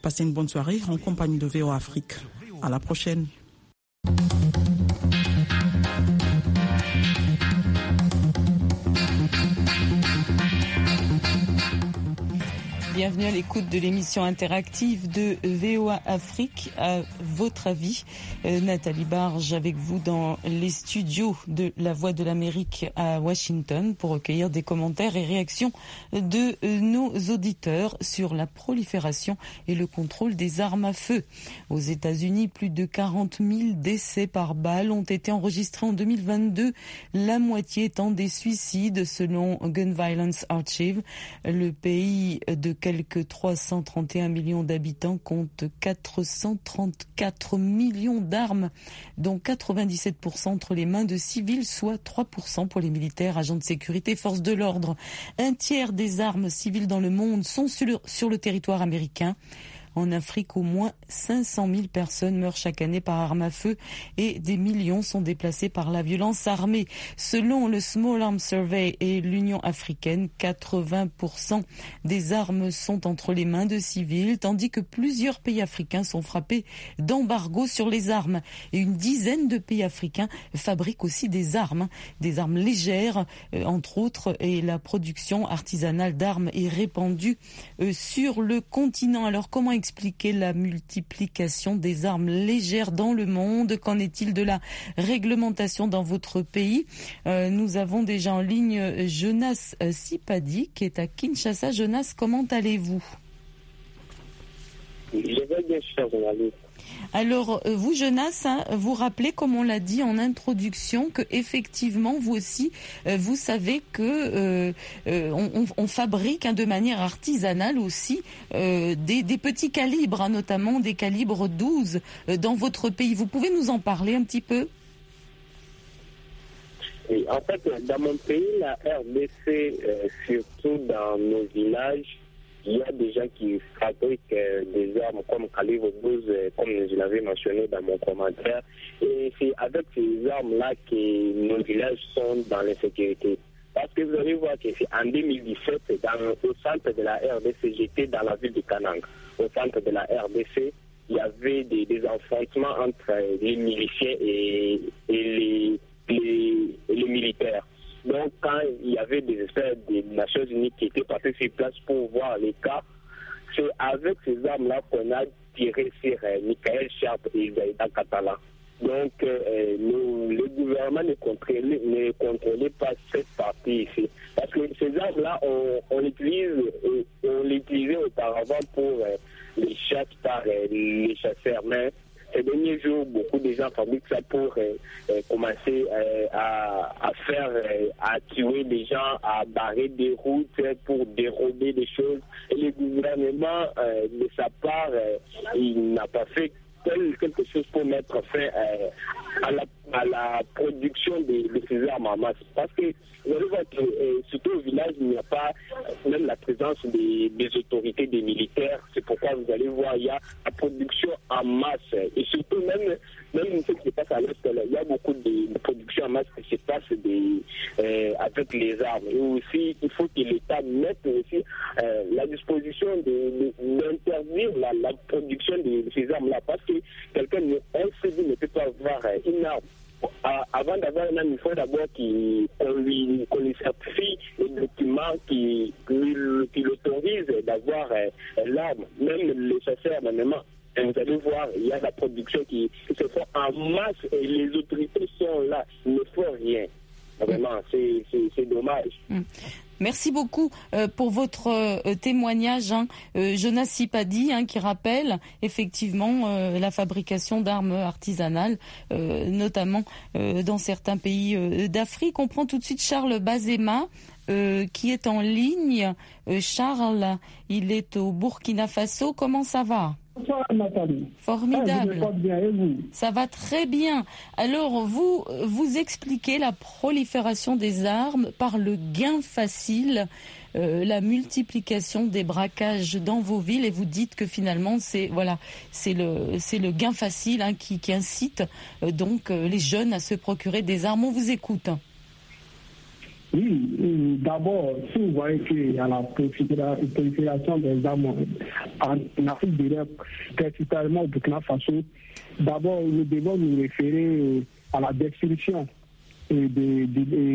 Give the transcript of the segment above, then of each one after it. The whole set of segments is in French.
Passez une bonne soirée en compagnie de VOA Afrique. À la prochaine. Bienvenue à l'écoute de l'émission interactive de VOA Afrique. À votre avis, Nathalie Barge avec vous dans les studios de La Voix de l'Amérique à Washington pour recueillir des commentaires et réactions de nos auditeurs sur la prolifération et le contrôle des armes à feu. Aux États-Unis, plus de 40 000 décès par balle ont été enregistrés en 2022, la moitié étant des suicides selon Gun Violence Archive. Le pays de quelques 331 millions d'habitants compte 434 millions d'armes, dont 97% entre les mains de civils, soit 3% pour les militaires, agents de sécurité, forces de l'ordre. Un tiers des armes civiles dans le monde sont sur le territoire américain. En Afrique, au moins 500 000 personnes meurent chaque année par arme à feu et des millions sont déplacés par la violence armée. Selon le Small Arms Survey et l'Union africaine, 80% des armes sont entre les mains de civils, tandis que plusieurs pays africains sont frappés d'embargo sur les armes. Et une dizaine de pays africains fabriquent aussi des armes légères, entre autres, et la production artisanale d'armes est répandue sur le continent. Alors, comment expliquer la multiplication des armes légères dans le monde? Qu'en est-il de la réglementation dans votre pays? Nous avons déjà en ligne Jonas Sipadi qui est à Kinshasa. Jonas, comment allez-vous? Je vais bien, cher journaliste. Alors, vous, Jonas, vous rappelez, comme on l'a dit en introduction, que effectivement, vous aussi, vous savez que on fabrique de manière artisanale aussi des petits calibres, notamment des calibres 12 dans votre pays. Vous pouvez nous en parler un petit peu? Oui, en fait, dans mon pays, la RDC, surtout dans nos villages, il y a des gens qui fabriquent des armes comme calibre 12, comme je l'avais mentionné dans mon commentaire. Et c'est avec ces armes-là que nos villages sont dans l'insécurité. Parce que vous allez voir que c'est en 2017, au centre de la RDC, j'étais dans la ville de Kanang. Au centre de la RDC, il y avait des affrontements entre les miliciens et les militaires. Donc, quand il y avait des experts des Nations Unies qui étaient passés sur place pour voir les cas, c'est avec ces armes-là qu'on a tiré sur Michael Sharp et Zaïda Katala. Donc, le gouvernement ne contrôlait pas cette partie ici. Parce que ces armes-là, on l'utilisait auparavant pour les chasses par les chasseurs. Mais ces derniers jours, beaucoup de gens fabriquent ça pour commencer à tuer des gens, à barrer des routes, pour dérober des choses. Et le gouvernement, de sa part, il n'a pas fait quelque chose pour mettre fin à la production de ces armes en masse. Parce que vous allez voir que surtout au village, il n'y a pas même la présence des autorités, des militaires. C'est pourquoi vous allez voir, il y a la production en masse. Et surtout même ce qui se passe à l'Est, il y a beaucoup de production en masse qui se passe avec les armes. Et aussi, il faut que l'État mette aussi la disposition d'interdire la production de ces armes-là. Parce que quelqu'un ne peut pas avoir une arme. Avant d'avoir une arme, il faut d'abord qu'on lui certifie les documents qui l'autorisent d'avoir l'arme. Même les chasseurs, maintenant, vous allez voir, il y a la production qui se fait en masse et les autorités sont là, ils ne font rien. Vraiment, c'est dommage. Merci beaucoup pour votre témoignage, Jonas Sipadi, qui rappelle effectivement la fabrication d'armes artisanales, notamment dans certains pays d'Afrique. On prend tout de suite Charles Bazema, qui est en ligne. Charles, il est au Burkina Faso. Comment ça va? Bonsoir Nathalie. Formidable. Je bien, et vous? Ça va très bien. Alors vous expliquez la prolifération des armes par le gain facile, la multiplication des braquages dans vos villes, et vous dites que finalement c'est le gain facile qui incite donc les jeunes à se procurer des armes. On vous écoute. Oui, d'abord, si vous voyez qu'il y a la prolifération des armes en Afrique de l'Est, principalement au Burkina Faso, d'abord, nous devons nous référer à la destruction du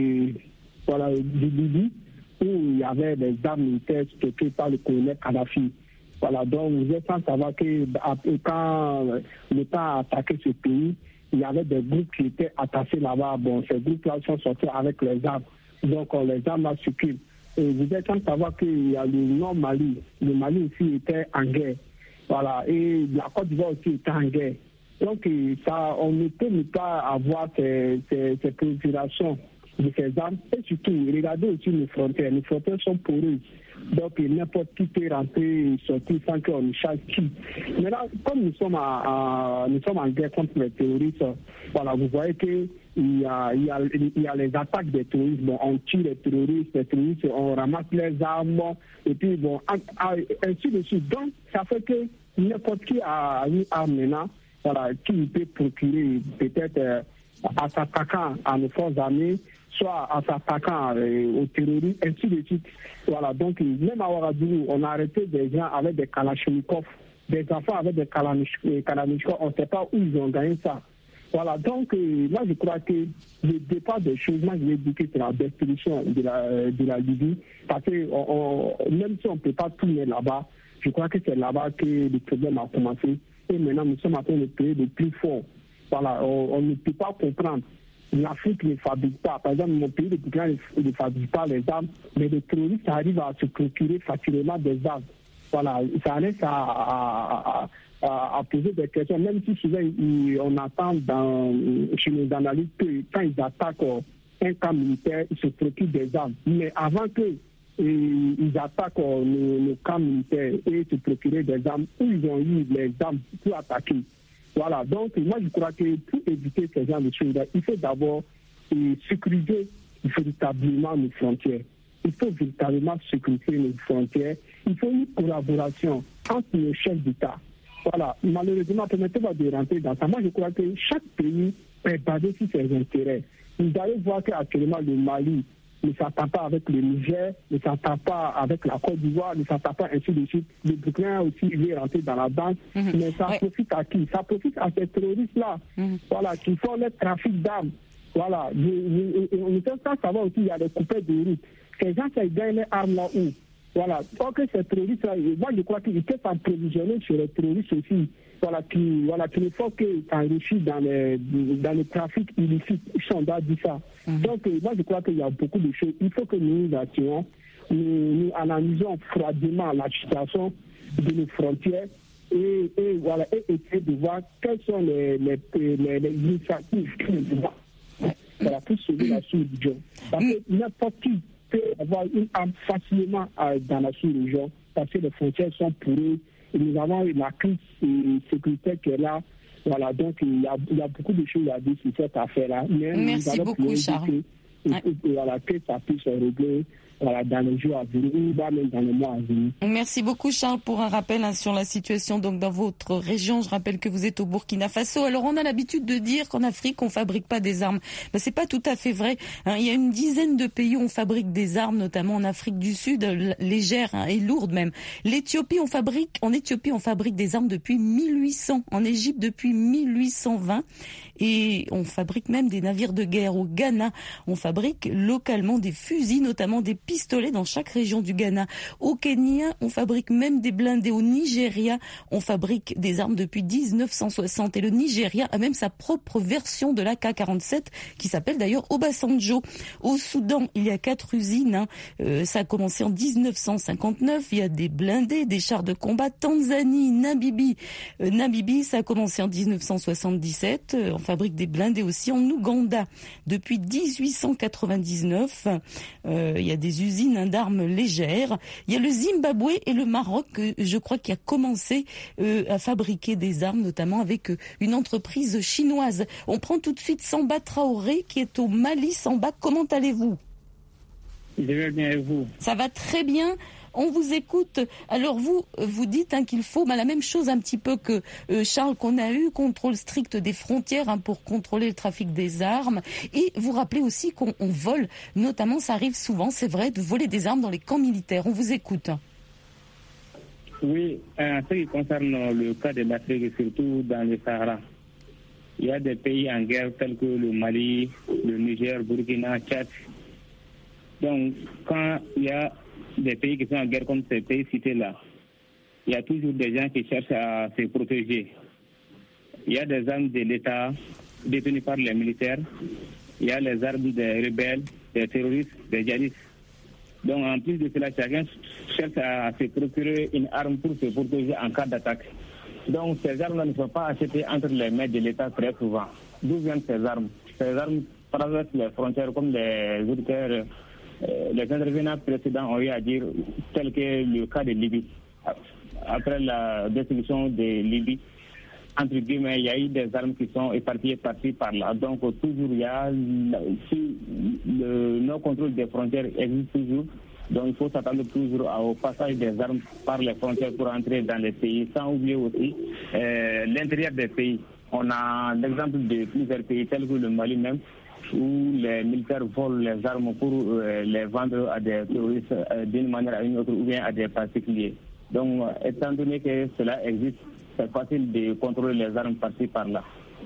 Libye, où il y avait des armes militaires stockées par le colonel Kadhafi. Voilà, donc vous êtes sans savoir que quand l'État a attaqué ce pays, il y avait des groupes qui étaient attachés là-bas. Bon, ces groupes-là sont sortis avec les armes. Donc les armes circulent. Et vous êtes sans savoir qu'il y a le Nord-Mali. Le Mali aussi était en guerre. Voilà, et la Côte d'Ivoire aussi était en guerre. Donc ça, on ne peut pas avoir ces proliférations de ces armes. Et surtout, regardez aussi les frontières. Les frontières sont poreuses. Donc n'importe qui peut rentrer et sortir sans qu'on ne chasse qui. Maintenant, comme nous sommes en guerre contre les terroristes, voilà, vous voyez que il y a les attaques des terroristes. Bon, on tue les terroristes, on ramasse les armes, et puis bon, ainsi de suite. Donc, ça fait que n'importe qui a une arme maintenant, voilà, qui peut procurer peut-être en s'attaquant à nos forces armées, soit en s'attaquant aux terroristes, ainsi de suite. Voilà, donc même à Ouagadougou, on a arrêté des gens avec des kalachnikovs, des enfants avec des kalachnikovs, on ne sait pas où ils ont gagné ça. Voilà, donc moi je crois que le départ des choses, moi je vais dire que c'est la destruction de la Libye, parce que même si on ne peut pas tourner là-bas, je crois que c'est là-bas que le problème a commencé. Et maintenant nous sommes en train de payer le plus fort. Voilà, on ne peut pas comprendre. L'Afrique ne fabrique pas. Par exemple, mon pays, le Burkina, ne fabrique pas les armes, mais les terroristes arrivent à se procurer facilement des armes. Voilà, ça laisse à poser des questions, même si souvent on attend chez les analystes que quand ils attaquent un camp militaire, ils se procurent des armes. Mais avant qu'ils attaquent le camp militaire et se procurer des armes, où ils ont eu les armes pour attaquer. Voilà, donc moi je crois que pour éviter ce genre de choses, il faut d'abord sécuriser véritablement nos frontières. Il faut véritablement sécuriser nos frontières. Il faut une collaboration entre les chefs d'État. Voilà, malheureusement, permettez-moi de rentrer dans ça. Moi je crois que chaque pays est basé sur ses intérêts. Vous allez voir qu'actuellement le Mali ne s'attend pas avec le Niger, ne s'attend pas avec la Côte d'Ivoire, ne s'attend pas ainsi de suite. Le Burkina aussi, il est rentré dans la danse, mais ça profite à qui? Ça profite à ces terroristes-là, voilà, qui font le trafic d'armes. Voilà, on ne peut pas savoir aussi, il y a des coupeurs de route. Ces gens, ils gagnent les armes là où? Voilà, tant que ces terroristes-là, moi je crois qu'ils peuvent s'approvisionner sur les terroristes aussi. Voilà, qui ne font que s'enrichir dans le trafic illicite. On doit dire ça. Donc, moi, je crois qu'il y a beaucoup de choses. Il faut que nous actions, nous analysons froidement la situation de nos frontières et essayer de voir quelles sont les initiatives que nous devons pour sauver la sous-région. Parce que n'importe qui peut avoir une arme facilement dans la sous-région parce que les frontières sont poreuses. Et nous avons la crise sécuritaire qui est là. Voilà, donc il y a beaucoup de choses à dire sur cette affaire-là. Mais merci beaucoup, Charles. Voilà, que ça puisse se régler dans les jours à venir, ou même dans les mois à venir. Merci beaucoup, Charles, pour un rappel sur la situation donc dans votre région. Je rappelle que vous êtes au Burkina Faso. Alors, on a l'habitude de dire qu'en Afrique, on fabrique pas des armes. Ben, c'est pas tout à fait vrai. Il y a une dizaine de pays où on fabrique des armes, notamment en Afrique du Sud, légères et lourdes même. En Éthiopie, on fabrique des armes depuis 1800. En Égypte, depuis 1820. Et on fabrique même des navires de guerre. Au Ghana, on fabrique localement des fusils, notamment des pistolets dans chaque région du Ghana. Au Kenya, on fabrique même des blindés. Au Nigeria, on fabrique des armes depuis 1960. Et le Nigeria a même sa propre version de l'AK-47 qui s'appelle d'ailleurs Obasanjo. Au Soudan, il y a 4 usines. Ça a commencé en 1959. Il y a des blindés, des chars de combat. Tanzanie, Namibie, ça a commencé en 1977. On fabrique des blindés aussi en Ouganda depuis 1899. Il y a des usines d'armes légères. Il y a le Zimbabwe et le Maroc, je crois, qui a commencé à fabriquer des armes, notamment avec une entreprise chinoise. On prend tout de suite Samba Traoré, qui est au Mali. Samba, comment allez-vous? Je vais bien et vous? Ça va très bien. On vous écoute. Alors vous dites qu'il faut la même chose un petit peu que Charles qu'on a eu, contrôle strict des frontières pour contrôler le trafic des armes. Et vous rappelez aussi qu'on vole, notamment ça arrive souvent, c'est vrai, de voler des armes dans les camps militaires. On vous écoute. Oui, en ce qui concerne le cas de l'Afrique, surtout dans le Sahara, il y a des pays en guerre tels que le Mali, le Niger, Burkina, Tchad. Donc, quand il y a des pays qui sont en guerre comme ces pays cités-là, il y a toujours des gens qui cherchent à se protéger. Il y a des armes de l'État détenues par les militaires. Il y a les armes des rebelles, des terroristes, des djihadistes. Donc, en plus de cela, chacun cherche à se procurer une arme pour se protéger en cas d'attaque. Donc, ces armes-là ne sont pas achetées entre les mains de l'État très souvent. D'où viennent ces armes? Ces armes traversent les frontières comme les auditeurs, les intervenants précédents ont eu à dire, tel que le cas de Libye. Après la destruction de Libye, entre guillemets, il y a eu des armes qui sont éparpillées par-ci, par-là. Donc, toujours, il y a le non-contrôle des frontières existe toujours. Donc, il faut s'attendre toujours au passage des armes par les frontières pour entrer dans les pays, sans oublier aussi l'intérieur des pays. On a l'exemple de plusieurs pays, tels que le Mali même, où les militaires volent les armes pour les vendre à des terroristes d'une manière à une autre, ou bien à des particuliers. Donc, étant donné que cela existe, c'est facile de contrôler les armes par-ci, par-là.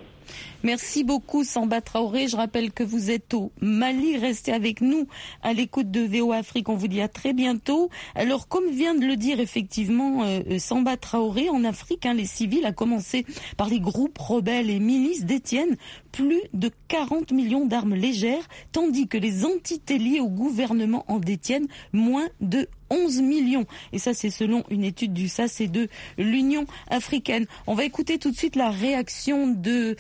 Merci beaucoup Samba Traoré. Je rappelle que vous êtes au Mali. Restez avec nous à l'écoute de VOA Afrique. On vous dit à très bientôt. Alors, comme vient de le dire effectivement Samba Traoré, en Afrique, les civils, à commencer par les groupes rebelles et milices, détiennent plus de 40 millions d'armes légères, tandis que les entités liées au gouvernement en détiennent moins de 11 millions. Et ça, c'est selon une étude du SAS et de l'Union africaine. On va écouter tout de suite la réaction de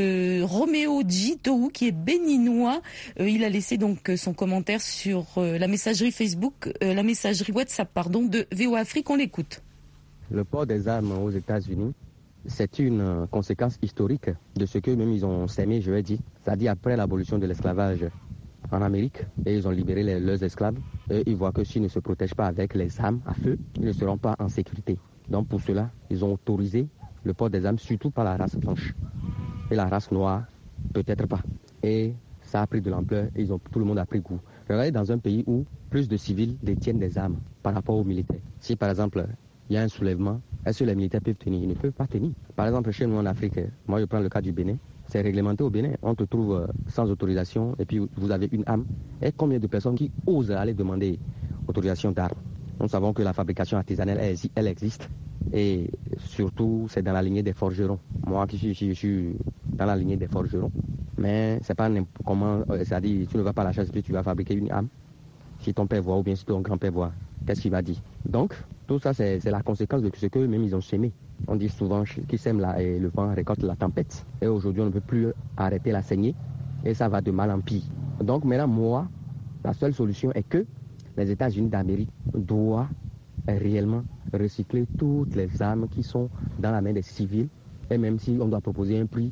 Roméo Djitou, qui est béninois. Il a laissé donc son commentaire sur la messagerie Facebook, la messagerie WhatsApp, de VOA Afrique. On l'écoute. Le port des armes aux États-Unis, c'est une conséquence historique de ce qu'eux-mêmes ils ont sémé, je vais dire. C'est-à-dire après l'abolition de l'esclavage en Amérique, et ils ont libéré leurs esclaves, et ils voient que s'ils ne se protègent pas avec les armes à feu, ils ne seront pas en sécurité. Donc pour cela, ils ont autorisé le port des armes, surtout par la race blanche. Et la race noire, peut-être pas. Et ça a pris de l'ampleur, et tout le monde a pris goût. Regardez dans un pays où plus de civils détiennent des armes par rapport aux militaires. Si par exemple, il y a un soulèvement, est-ce que les militaires peuvent tenir? Ils ne peuvent pas tenir. Par exemple, chez nous en Afrique, moi je prends le cas du Bénin, c'est réglementé au Bénin. On te trouve sans autorisation et puis vous avez une arme. Et combien de personnes qui osent aller demander autorisation d'armes? Nous savons que la fabrication artisanale, elle existe. Et surtout, c'est dans la lignée des forgerons. Moi, je suis dans la lignée des forgerons. Mais c'est pas comment, c'est-à-dire, tu ne vas pas à la chasse et puis tu vas fabriquer une arme. Si ton père voit ou bien si ton grand-père voit, qu'est-ce qu'il va dire? Donc, tout ça, c'est la conséquence de ce qu'eux-mêmes ils ont sémé. On dit souvent qu'ils sèment et le vent récolte la tempête. Et aujourd'hui, on ne peut plus arrêter la saignée. Et ça va de mal en pire. Donc maintenant, moi, la seule solution est que les États-Unis d'Amérique doivent réellement recycler toutes les armes qui sont dans la main des civils. Et même si on doit proposer un prix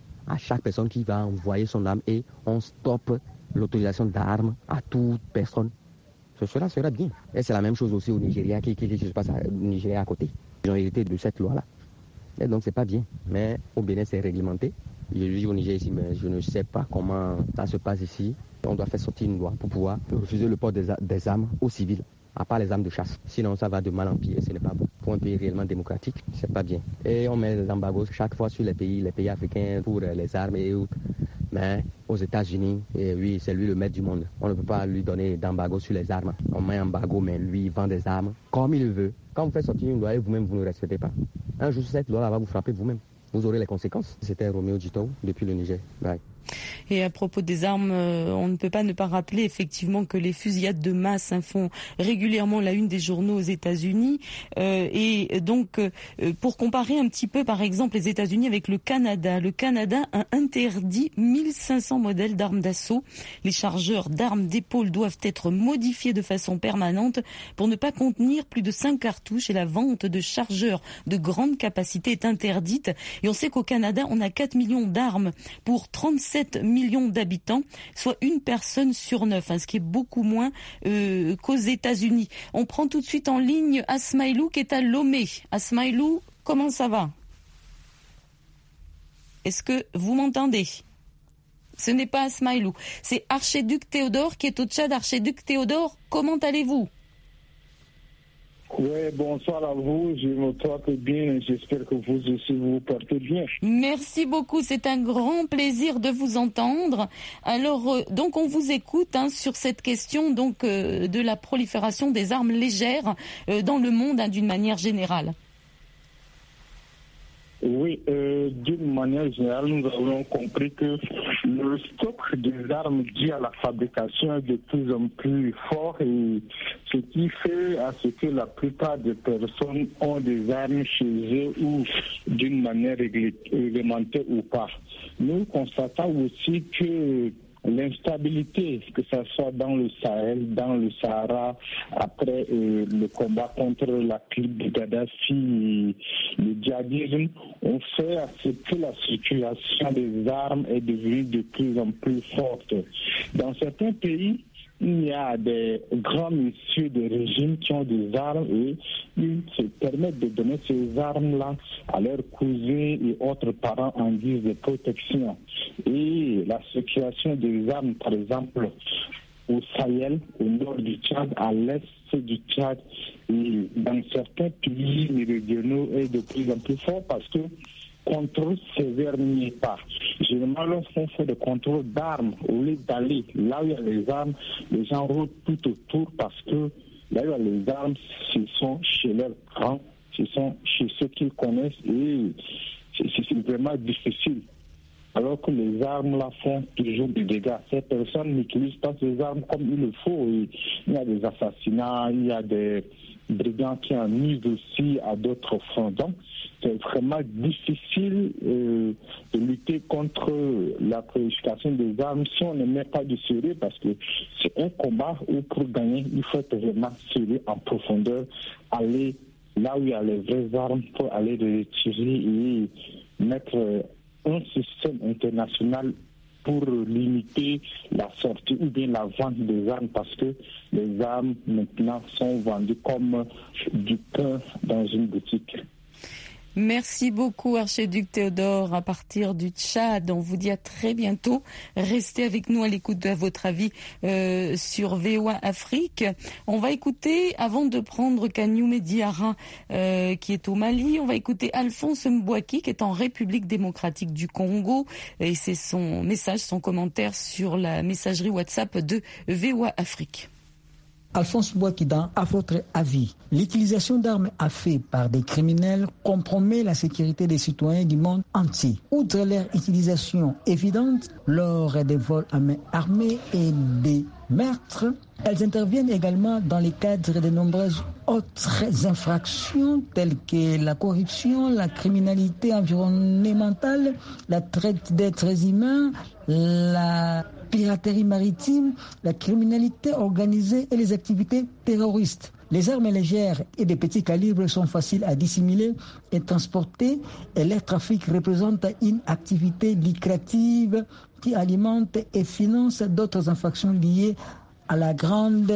à chaque personne qui va envoyer son arme et on stoppe l'autorisation d'armes à toute personne, ce sera bien. Et c'est la même chose aussi au Nigeria, qui se passe au Nigeria à côté. Ils ont hérité de cette loi-là. Et donc c'est pas bien. Mais au Bénin, c'est réglementé. Je vis au Niger ici, mais je ne sais pas comment ça se passe ici. On doit faire sortir une loi pour pouvoir refuser le port des armes aux civils, à part les armes de chasse. Sinon, ça va de mal en pire et ce n'est pas bon. Pour un pays réellement démocratique, c'est pas bien. Et on met des embargos chaque fois sur les pays africains pour les armes et autres. Mais aux États-Unis, oui, c'est lui le maître du monde. On ne peut pas lui donner d'embargo sur les armes. On met un embargo, mais lui, il vend des armes comme il veut. Quand vous faites sortir une loi et vous-même, vous ne respectez pas, un jour, cette loi va vous frapper vous-même. Vous aurez les conséquences. C'était Roméo Djitou depuis le Niger. Bye. Et à propos des armes, on ne peut pas ne pas rappeler effectivement que les fusillades de masse font régulièrement la une des journaux aux États-Unis. Et donc, pour comparer un petit peu, par exemple, les États-Unis avec le Canada a interdit 1500 modèles d'armes d'assaut. Les chargeurs d'armes d'épaule doivent être modifiés de façon permanente pour ne pas contenir plus de 5 cartouches et la vente de chargeurs de grande capacité est interdite. Et on sait qu'au Canada, on a 4 millions d'armes pour 37 17 millions d'habitants, soit une personne sur 9, ce qui est beaucoup moins qu'aux États-Unis. On prend tout de suite en ligne Asmaïlou qui est à Lomé. Asmaïlou, comment ça va ? Est-ce que vous m'entendez ? Ce n'est pas Asmaïlou, c'est Archiduc Théodore qui est au Tchad. Archiduc Théodore, comment allez-vous ? Oui, bonsoir à vous, je me porte bien, j'espère que vous aussi vous portez bien. Merci beaucoup, c'est un grand plaisir de vous entendre. Alors, donc on vous écoute sur cette question de la prolifération des armes légères dans le monde d'une manière générale. Oui, d'une manière générale, nous avons compris que le stock des armes dû à la fabrication est de plus en plus fort, et ce qui fait à ce que la plupart des personnes ont des armes chez eux ou d'une manière réglementée ou pas. Nous constatons aussi que l'instabilité, que ce soit dans le Sahel, dans le Sahara, après le combat contre la clique de Gaddafi, le djihadisme, ont fait à ce que la circulation des armes est devenue de plus en plus forte. Dans certains pays, il y a des grands messieurs de régime qui ont des armes et ils se permettent de donner ces armes-là à leurs cousins et autres parents en guise de protection. Et la circulation des armes, par exemple, au Sahel, au nord du Tchad, à l'est du Tchad, et dans certains pays méridionaux est de plus en plus fort parce que contrôle sévère n'y est pas. Généralement, lorsqu'on fait des contrôles d'armes, au lieu d'aller là où il y a les armes, les gens rôdent tout autour parce que là où il y a les armes, ce sont chez leurs grands, ce sont chez ceux qu'ils connaissent et c'est vraiment difficile. Alors que les armes là font toujours des dégâts. Ces personnes n'utilisent pas ces armes comme il le faut. Et il y a des assassinats, il y a des brigands qui en nuisent aussi à d'autres fronts. Donc, c'est vraiment difficile de lutter contre la prolifération des armes si on ne met pas du sérieux, parce que c'est un combat où pour gagner, il faut être vraiment sérieux en profondeur, aller là où il y a les vraies armes pour aller les retirer et mettre un système international pour limiter la sortie ou bien la vente des armes, parce que les armes maintenant sont vendues comme du pain dans une boutique. Merci beaucoup, Archiduc Théodore, à partir du Tchad. On vous dit à très bientôt. Restez avec nous à l'écoute de votre avis sur VOA Afrique. On va écouter, avant de prendre Kagnoumé Diarra, qui est au Mali, on va écouter Alphonse Mbouaki, qui est en République démocratique du Congo. Et c'est son message, son commentaire sur la messagerie WhatsApp de VOA Afrique. Alphonse Mbouaki, à votre avis, l'utilisation d'armes à feu par des criminels compromet la sécurité des citoyens du monde entier. Outre leur utilisation évidente lors des vols à main armée et des meurtres, elles interviennent également dans le cadre de nombreuses autres infractions telles que la corruption, la criminalité environnementale, la traite d'êtres humains, la piraterie maritime, la criminalité organisée et les activités terroristes. Les armes légères et de petits calibres sont faciles à dissimuler et transporter, et leur trafic représente une activité lucrative qui alimente et finance d'autres infractions liées à la grande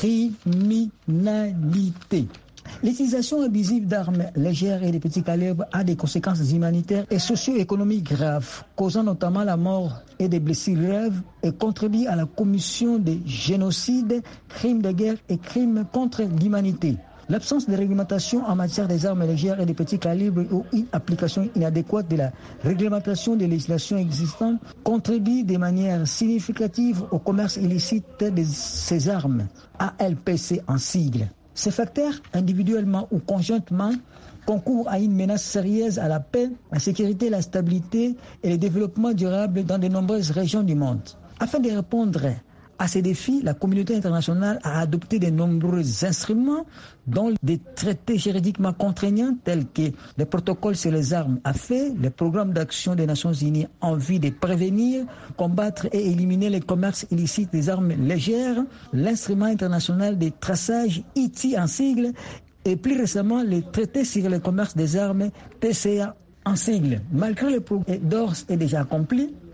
criminalité. L'utilisation abusive d'armes légères et de petits calibres a des conséquences humanitaires et socio-économiques graves, causant notamment la mort et des blessures graves, et contribue à la commission de génocides, crimes de guerre et crimes contre l'humanité. L'absence de réglementation en matière des armes légères et des petits calibres ou une application inadéquate de la réglementation des législations existantes contribue de manière significative au commerce illicite de ces armes, ALPC en sigle. Ces facteurs, individuellement ou conjointement, concourent à une menace sérieuse à la paix, la sécurité, la stabilité et le développement durable dans de nombreuses régions du monde. Afin de répondre à ces défis, la communauté internationale a adopté de nombreux instruments, dont des traités juridiquement contraignants tels que les protocoles sur les armes à feu, les programmes d'action des Nations Unies en vue de prévenir, combattre et éliminer le commerce illicite des armes légères, l'instrument international de traçage ITI en sigle, et plus récemment le traité sur le commerce des armes TCA en sigle. Malgré le progrès d'ores et déjà accompli,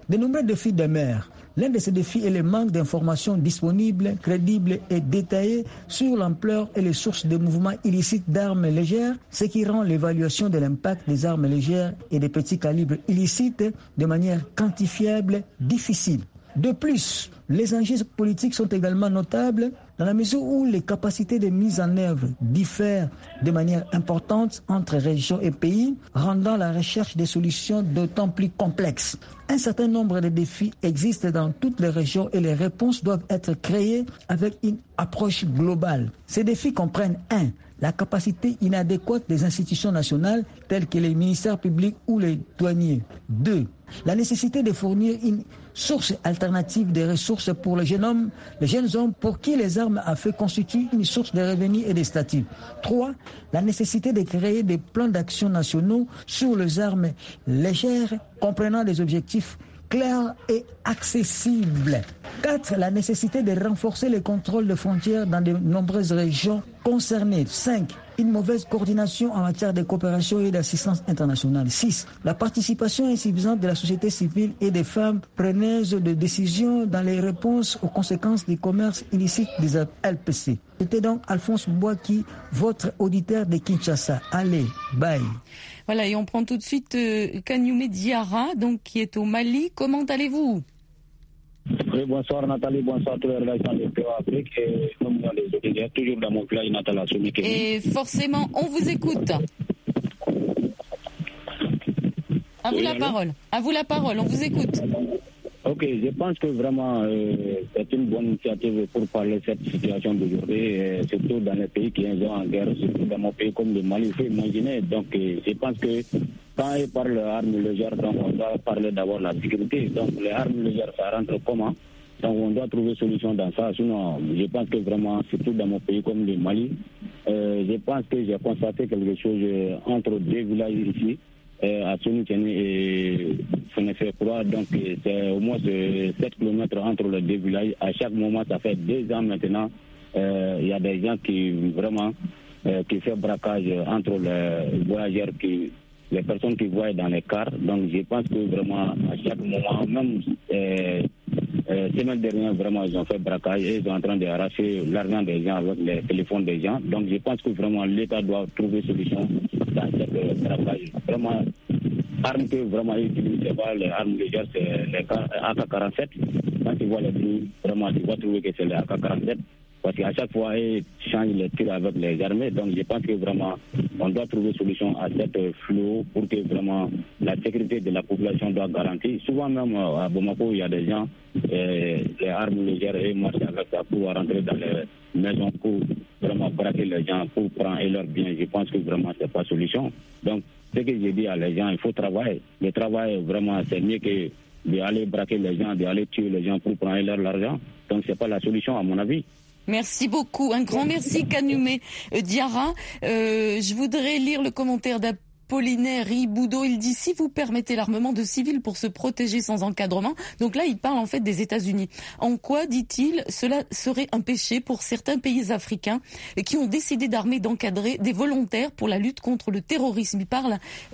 De nombreux défis demeurent. L'un de ces défis est le manque d'informations disponibles, crédibles et détaillées sur l'ampleur et les sources de mouvements illicites d'armes légères, ce qui rend l'évaluation de l'impact des armes légères et des petits calibres illicites de manière quantifiable difficile. De plus, les enjeux politiques sont également notables dans la mesure où les capacités de mise en œuvre diffèrent de manière importante entre régions et pays, rendant la recherche des solutions d'autant plus complexe. Un certain nombre de défis existent dans toutes les régions et les réponses doivent être créées avec une approche globale. Ces défis comprennent 1. La capacité inadéquate des institutions nationales telles que les ministères publics ou les douaniers. 2. La nécessité de fournir une source alternative de ressources pour les jeunes hommes pour qui les armes à feu constituent une source de revenus et de statut. 3. La nécessité de créer des plans d'action nationaux sur les armes légères comprenant des objectifs clairs et accessibles. 4. La nécessité de renforcer les contrôles de frontières dans de nombreuses régions concernées. 5. Une mauvaise coordination en matière de coopération et d'assistance internationale. 6. La participation insuffisante de la société civile et des femmes preneuses de décisions dans les réponses aux conséquences du commerce illicite des LPC. C'était donc Alphonse Bouaki, votre auditeur de Kinshasa. Allez, bye. Voilà, et on prend tout de suite Kanyume Diarra, donc, qui est au Mali. Comment allez-vous? Oui, bonsoir Nathalie, bonsoir tous les rédactions de VOA Afrique et nous sommes les auditeurs, toujours dans mon village natal à Soumike. Et forcément, on vous écoute. À vous la parole. À vous la parole, on vous écoute. Ok, je pense que vraiment c'est une bonne initiative pour parler de cette situation d'aujourd'hui, surtout dans les pays qui sont en guerre, surtout dans mon pays comme le Mali, il faut imaginer. Donc je pense que quand il parle d'armes légères, donc on doit parler d'abord de la sécurité. Donc les armes légères, ça rentre comment? Donc on doit trouver solution dans ça. Sinon, je pense que vraiment, surtout dans mon pays comme le Mali, je pense que j'ai constaté quelque chose entre deux villages ici. À Sonikeni et Sénéfé-Croix, donc c'est au moins 7 km entre les deux villages. À chaque moment, ça fait 2 ans maintenant, il y a des gens qui vraiment qui font braquage entre les voyageurs, les personnes qui voient dans les cars. Donc je pense que vraiment à chaque moment, même semaine dernière, vraiment ils ont fait braquage et ils sont en train d'arracher l'argent des gens avec les téléphones des gens. Donc je pense que vraiment l'État doit trouver solution dans ce braquage. Vraiment, armes que vraiment ils utilisent, c'est pas les armes légères, c'est les AK-47. Quand tu vois les prix, vraiment tu vas trouver que c'est les AK-47. Parce qu'à chaque fois, ils changent les tirs avec les armées. Donc je pense que vraiment, on doit trouver solution à cette flot pour que vraiment la sécurité de la population soit garantie. Souvent même à Bamako, il y a des gens, les armes légères, et marchent avec ça pour rentrer dans les maisons pour vraiment braquer les gens, pour prendre leurs biens. Je pense que vraiment, c'est pas solution. Donc, ce que je dis à les gens, il faut travailler. Le travail, vraiment, c'est mieux que d'aller braquer les gens, d'aller tuer les gens pour prendre leur argent. Donc, c'est pas la solution, à mon avis. Merci beaucoup. Un grand merci, Kanyume Diarra. Je voudrais lire le commentaire d'Apollinaire Riboudo. Il dit: si vous permettez l'armement de civils pour se protéger sans encadrement. Donc là, il parle en fait des États-Unis. En quoi, dit-il, cela serait un péché pour certains pays africains qui ont décidé d'armer, d'encadrer des volontaires pour la lutte contre le terrorisme. Il parle,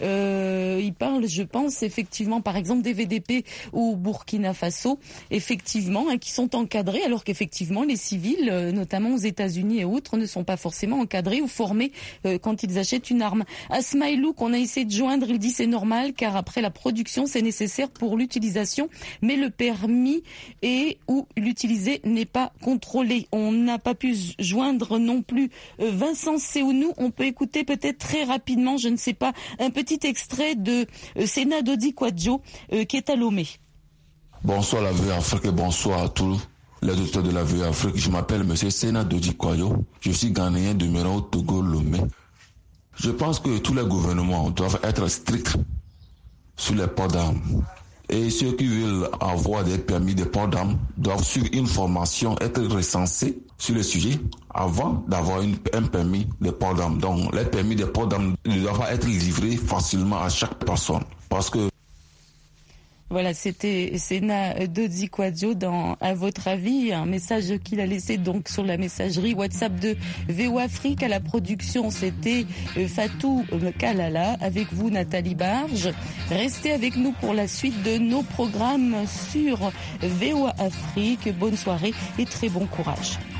je pense, effectivement, par exemple, des VDP au Burkina Faso, effectivement, qui sont encadrés, alors qu'effectivement, les civils, notamment aux États-Unis et autres, ne sont pas forcément encadrés ou formés quand ils achètent une arme. Asmaïlou, qu'on a essayé de joindre, il dit c'est normal, car après la production, c'est nécessaire pour l'utilisation, mais le permis et ou l'utiliser n'est pas contrôlé. On n'a pas pu joindre non plus Vincent Seounou. On peut écouter peut-être très rapidement, je ne sais pas, un petit extrait de Sénat Dodi Kwadjo qui est à Lomé. Bonsoir la VOA Afrique et bonsoir à tous les auditeurs de la VOA Afrique. Je m'appelle M. Sénat Dodi Kwadjo. Je suis ghanéen demeurant au Togo, Lomé. Je pense que tous les gouvernements doivent être stricts sur les ports d'armes. Et ceux qui veulent avoir des permis de port d'armes doivent suivre une formation, être recensés sur le sujet avant d'avoir un permis de port d'armes. Donc les permis de port d'armes ne doivent pas être livrés facilement à chaque personne. Parce que Voilà, c'était Sena Dodi Kouadio dans À votre avis, un message qu'il a laissé donc sur la messagerie WhatsApp de VOA Afrique. À la production, c'était Fatou Kalala. Avec vous, Nathalie Barge. Restez avec nous pour la suite de nos programmes sur VOA Afrique. Bonne soirée et très bon courage.